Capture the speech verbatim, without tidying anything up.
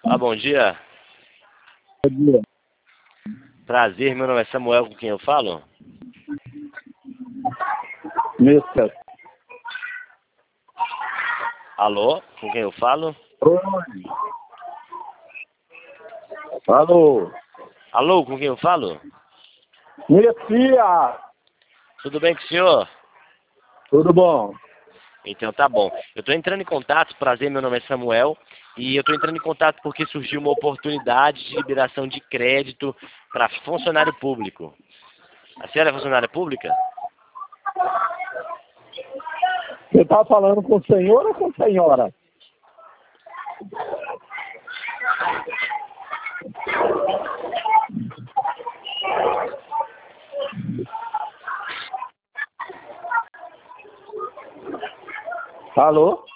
Ah, bom dia. Bom dia. Prazer, meu nome é Samuel, com quem eu falo? mister Alô, com quem eu falo? Oi. Alô. Alô, com quem eu falo? Messias. Tudo bem com o senhor? Tudo bom? Então tá bom. Eu estou entrando em contato, prazer, meu nome é Samuel, e eu estou entrando em contato porque surgiu uma oportunidade de liberação de crédito para funcionário público. A senhora é funcionária pública? Você está falando com o senhor ou com a senhora? Alô?